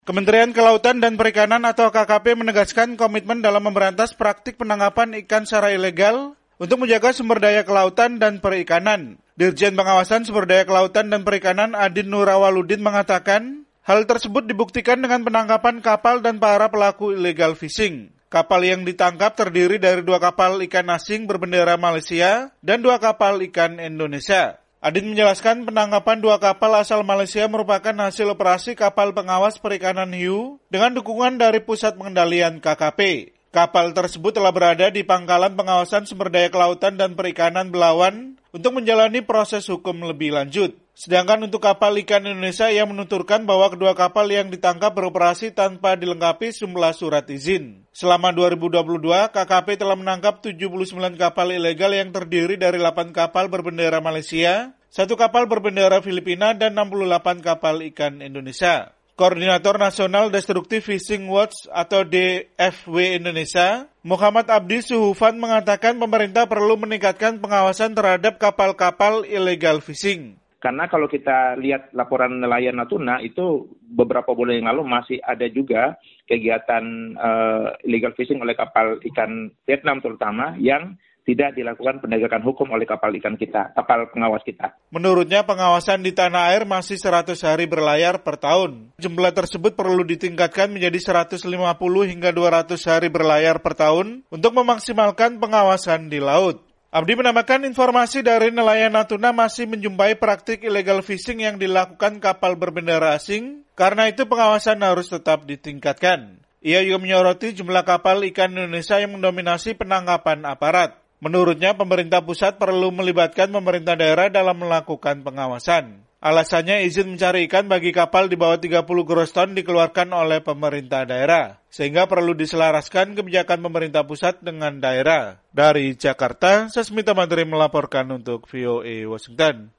Kementerian Kelautan dan Perikanan atau KKP menegaskan komitmen dalam memberantas praktik penangkapan ikan secara ilegal untuk menjaga sumber daya kelautan dan perikanan. Dirjen Pengawasan Sumber Daya Kelautan dan Perikanan Adin Nurawaludin mengatakan, hal tersebut dibuktikan dengan penangkapan kapal dan para pelaku illegal fishing. Kapal yang ditangkap terdiri dari 2 kapal ikan asing berbendera Malaysia dan 2 kapal ikan Indonesia. Adin menjelaskan penangkapan 2 kapal asal Malaysia merupakan hasil operasi kapal pengawas perikanan hiu dengan dukungan dari Pusat Pengendalian KKP. Kapal tersebut telah berada di Pangkalan Pengawasan Sumber Daya Kelautan dan Perikanan Belawan untuk menjalani proses hukum lebih lanjut. Sedangkan untuk kapal ikan Indonesia yang menuturkan bahwa kedua kapal yang ditangkap beroperasi tanpa dilengkapi sejumlah surat izin. Selama 2022, KKP telah menangkap 79 kapal ilegal yang terdiri dari 8 kapal berbendera Malaysia, 1 kapal berbendera Filipina, dan 68 kapal ikan Indonesia. Koordinator Nasional Destructive Fishing Watch atau DFW Indonesia, Muhammad Abdi Suhufan mengatakan pemerintah perlu meningkatkan pengawasan terhadap kapal-kapal illegal fishing. Karena kalau kita lihat laporan nelayan Natuna itu beberapa bulan yang lalu masih ada juga kegiatan illegal fishing oleh kapal ikan Vietnam terutama yang tidak dilakukan penegakan hukum oleh kapal ikan kita, kapal pengawas kita. Menurutnya pengawasan di tanah air masih 100 hari berlayar per tahun. Jumlah tersebut perlu ditingkatkan menjadi 150 hingga 200 hari berlayar per tahun untuk memaksimalkan pengawasan di laut. Abdi menambahkan informasi dari nelayan Natuna masih menjumpai praktik illegal fishing yang dilakukan kapal berbendera asing, karena itu pengawasan harus tetap ditingkatkan. Ia juga menyoroti jumlah kapal ikan Indonesia yang mendominasi penangkapan aparat. Menurutnya, pemerintah pusat perlu melibatkan pemerintah daerah dalam melakukan pengawasan. Alasannya izin mencari ikan bagi kapal di bawah 30 gross ton dikeluarkan oleh pemerintah daerah, sehingga perlu diselaraskan kebijakan pemerintah pusat dengan daerah. Dari Jakarta, Sasmita Madri melaporkan untuk VOA Washington.